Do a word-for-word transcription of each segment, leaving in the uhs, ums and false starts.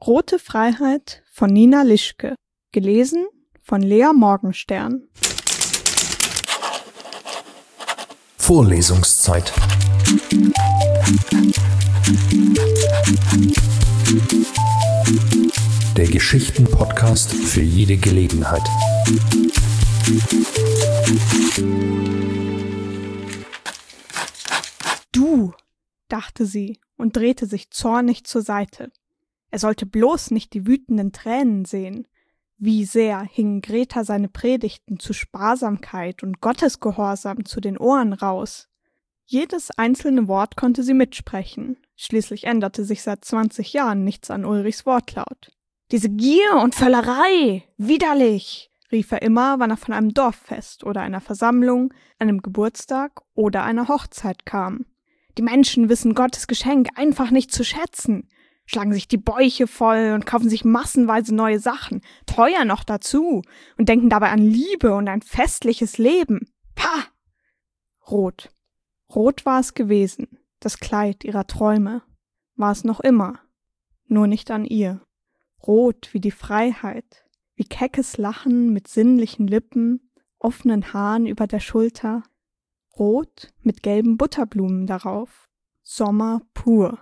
Rote Freiheit von Nina Lischke. Gelesen von Lea Morgenstern. Vorlesungszeit. Der Geschichten-Podcast für jede Gelegenheit. Du, dachte sie und drehte sich zornig zur Seite. Er sollte bloß nicht die wütenden Tränen sehen. Wie sehr hingen Greta seine Predigten zu Sparsamkeit und Gottesgehorsam zu den Ohren raus. Jedes einzelne Wort konnte sie mitsprechen. Schließlich änderte sich seit zwanzig Jahren nichts an Ulrichs Wortlaut. »Diese Gier und Völlerei! Widerlich!« rief er immer, wann er von einem Dorffest oder einer Versammlung, einem Geburtstag oder einer Hochzeit kam. »Die Menschen wissen Gottes Geschenk einfach nicht zu schätzen, schlagen sich die Bäuche voll und kaufen sich massenweise neue Sachen, teuer noch dazu, und denken dabei an Liebe und ein festliches Leben. Pah!« Rot. Rot war es gewesen, das Kleid ihrer Träume. War es noch immer, nur nicht an ihr. Rot wie die Freiheit, wie keckes Lachen mit sinnlichen Lippen, offenen Haaren über der Schulter. Rot mit gelben Butterblumen darauf. Sommer pur.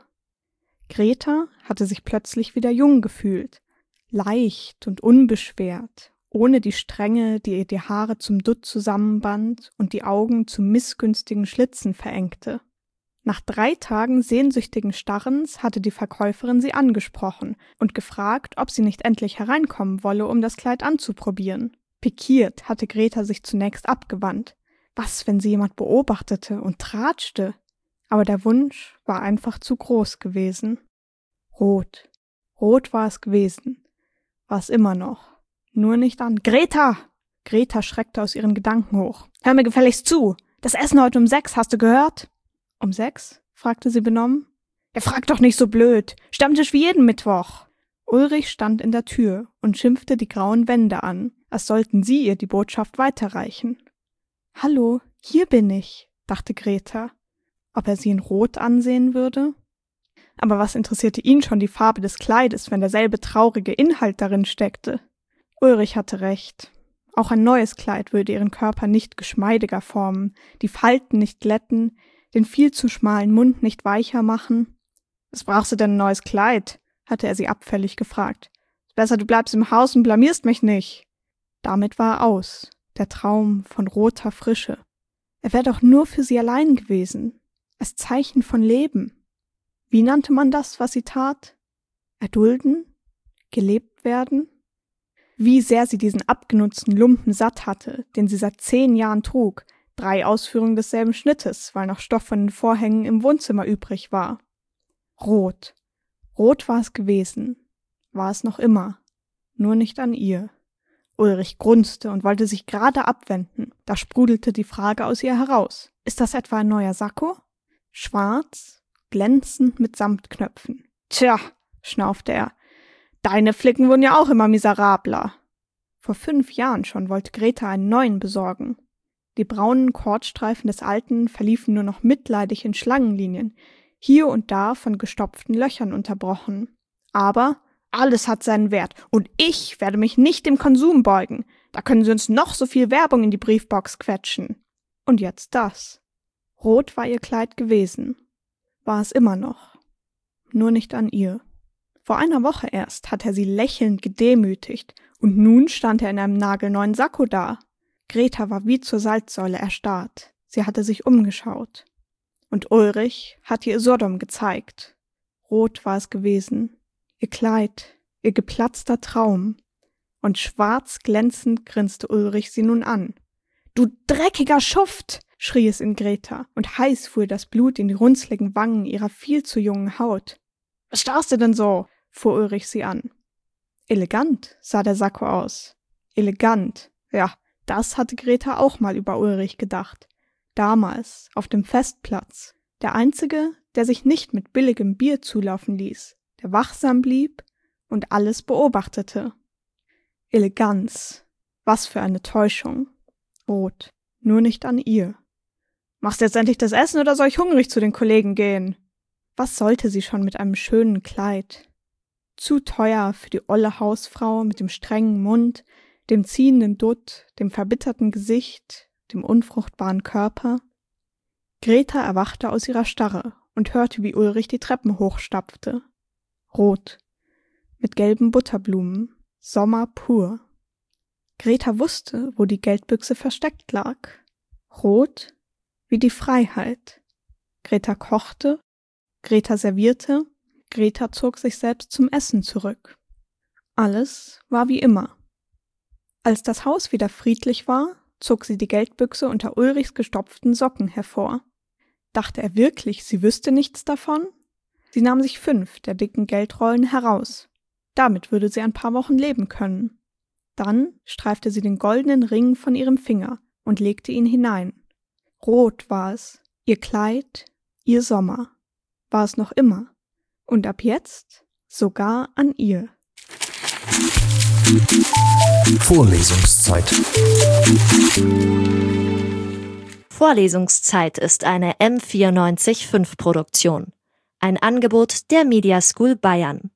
Greta hatte sich plötzlich wieder jung gefühlt, leicht und unbeschwert, ohne die Strenge, die ihr die Haare zum Dutt zusammenband und die Augen zu missgünstigen Schlitzen verengte. Nach drei Tagen sehnsüchtigen Starrens hatte die Verkäuferin sie angesprochen und gefragt, ob sie nicht endlich hereinkommen wolle, um das Kleid anzuprobieren. Pikiert hatte Greta sich zunächst abgewandt. Was, wenn sie jemand beobachtete und tratschte? Aber der Wunsch war einfach zu groß gewesen. Rot. Rot war es gewesen. War es immer noch. Nur nicht an. »Greta!« Greta schreckte aus ihren Gedanken hoch. »Hör mir gefälligst zu! Das Essen heute um sechs, hast du gehört?« »Um sechs?« fragte sie benommen. »Ja, frag doch nicht so blöd! Stammtisch wie jeden Mittwoch!« Ulrich stand in der Tür und schimpfte die grauen Wände an, als sollten sie ihr die Botschaft weiterreichen. »Hallo, hier bin ich«, dachte Greta. Ob er sie in Rot ansehen würde? Aber was interessierte ihn schon die Farbe des Kleides, wenn derselbe traurige Inhalt darin steckte? Ulrich hatte recht. Auch ein neues Kleid würde ihren Körper nicht geschmeidiger formen, die Falten nicht glätten, den viel zu schmalen Mund nicht weicher machen. »Was brauchst du denn ein neues Kleid?« hatte er sie abfällig gefragt. »Besser, du bleibst im Haus und blamierst mich nicht.« Damit war er aus, der Traum von roter Frische. Er wäre doch nur für sie allein gewesen. Als Zeichen von Leben. Wie nannte man das, was sie tat? Erdulden? Gelebt werden? Wie sehr sie diesen abgenutzten Lumpen satt hatte, den sie seit zehn Jahren trug, drei Ausführungen desselben Schnittes, weil noch Stoff von den Vorhängen im Wohnzimmer übrig war. Rot. Rot war es gewesen. War es noch immer. Nur nicht an ihr. Ulrich grunzte und wollte sich gerade abwenden. Da sprudelte die Frage aus ihr heraus. »Ist das etwa ein neuer Sakko?« Schwarz, glänzend mit Samtknöpfen. »Tja«, schnaufte er, »deine Flicken wurden ja auch immer miserabler.« Vor fünf Jahren schon wollte Greta einen neuen besorgen. Die braunen Kordstreifen des alten verliefen nur noch mitleidig in Schlangenlinien, hier und da von gestopften Löchern unterbrochen. Aber alles hat seinen Wert und ich werde mich nicht dem Konsum beugen. Da können sie uns noch so viel Werbung in die Briefbox quetschen. Und jetzt das. Rot war ihr Kleid gewesen. War es immer noch. Nur nicht an ihr. Vor einer Woche erst hatte er sie lächelnd gedemütigt und nun stand er in einem nagelneuen Sakko da. Greta war wie zur Salzsäule erstarrt. Sie hatte sich umgeschaut. Und Ulrich hatte ihr Sodom gezeigt. Rot war es gewesen. Ihr Kleid, ihr geplatzter Traum. Und schwarz glänzend grinste Ulrich sie nun an. »Du dreckiger Schuft!« schrie es in Greta, und heiß fuhr das Blut in die runzligen Wangen ihrer viel zu jungen Haut. »Was starrst du denn so?« fuhr Ulrich sie an. Elegant sah der Sakko aus. Elegant, ja, das hatte Greta auch mal über Ulrich gedacht. Damals, auf dem Festplatz. Der Einzige, der sich nicht mit billigem Bier zulaufen ließ, der wachsam blieb und alles beobachtete. Eleganz, was für eine Täuschung. Rot, nur nicht an ihr. »Machst du jetzt endlich das Essen oder soll ich hungrig zu den Kollegen gehen?« Was sollte sie schon mit einem schönen Kleid? Zu teuer für die olle Hausfrau mit dem strengen Mund, dem ziehenden Dutt, dem verbitterten Gesicht, dem unfruchtbaren Körper. Greta erwachte aus ihrer Starre und hörte, wie Ulrich die Treppen hochstapfte. Rot, mit gelben Butterblumen, Sommer pur. Greta wusste, wo die Geldbüchse versteckt lag. Rot wie die Freiheit. Greta kochte, Greta servierte, Greta zog sich selbst zum Essen zurück. Alles war wie immer. Als das Haus wieder friedlich war, zog sie die Geldbüchse unter Ulrichs gestopften Socken hervor. Dachte er wirklich, sie wüsste nichts davon? Sie nahm sich fünf der dicken Geldrollen heraus. Damit würde sie ein paar Wochen leben können. Dann streifte sie den goldenen Ring von ihrem Finger und legte ihn hinein. Rot war es, ihr Kleid, ihr Sommer. War es noch immer. Und ab jetzt sogar an ihr. Vorlesungszeit. Vorlesungszeit ist eine M vierundneunzig Punkt fünf Produktion. Ein Angebot der Media School Bayern.